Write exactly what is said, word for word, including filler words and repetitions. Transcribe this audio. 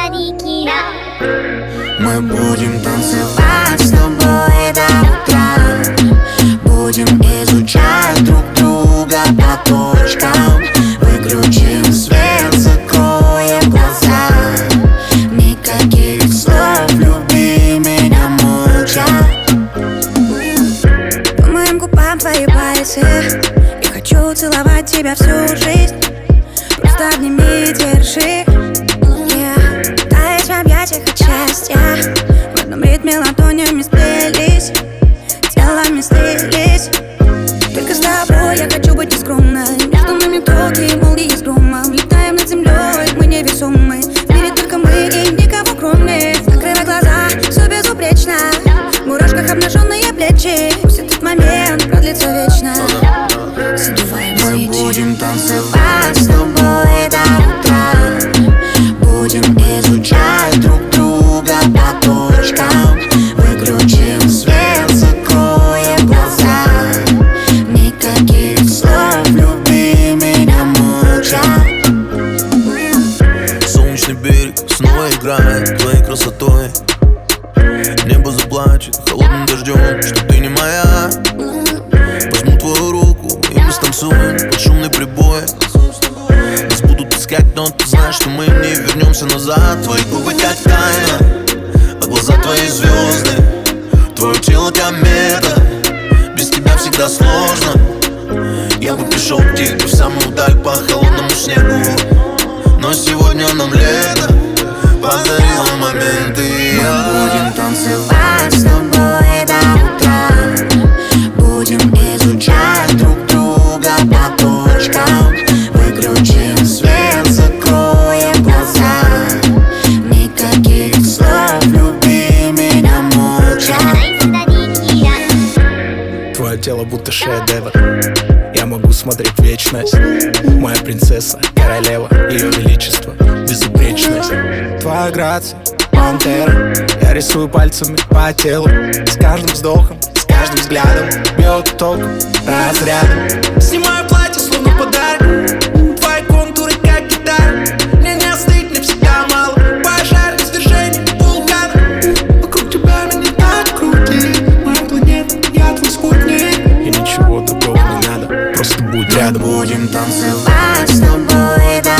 Мы будем танцевать с тобой до утра. Будем изучать друг друга по точкам. Выключим свет, закроем глаза. Никаких слов, люби меня молча. По моим губам твои пальцы. Я хочу целовать тебя всю жизнь. Просто обними и держи. Yeah. Таясь в объятиях от счастья. В одном ритме ладонями сплелись, телами слились. Только с тобой я хочу быть нескромной. Между нами токи, молнии с громом. Летаем над землей, мы невесомы. В мире только мы и никого кроме. Закрывай глаза, все безупречно. В мурашках обнаженные плечи. Пусть этот момент продлится вечно. Мы будем танцевать с тобой до утра. Будем изучать друг друга по точкам. Выключим свет, закроем глаза. Никаких слов, люби меня молча. Солнечный берег снова играет твоей красотой. Небо заплачет холодным дождем, что ты не моя. Возьму твою руку и мы станцуем под шумный прибой. Нас будут искать, но ты знаешь, что мы не вернемся назад. Твои губы как тайна, а глаза твои звезды. Твое тело комета, без тебя всегда сложно. Я бы пришел к тебе в самую даль по холодному снегу, но сегодня нам лето подарило моменты. Мы будем танцевать с тобой до утра. Будем изучать друг друга по точкам. Выключим свет, закроем глаза. Никаких слов, люби меня молча. Твое тело будто шедевр. Я могу смотреть вечность. Моя принцесса, королева, ее величество, безупречность. Твоя грация, пантера. Я рисую пальцами по телу. С каждым вздохом, с каждым взглядом бьет током, разрядом. Снимаю платье, словно подарок. Твои контуры, как гитара. Мне не остыть, мне всегда мало. Пожар, извержение вулкана. Вокруг тебя меня так крутит. Моя планета, я твой спутник. И ничего другого не надо, просто будь рядом. Мы будем танцевать с тобой до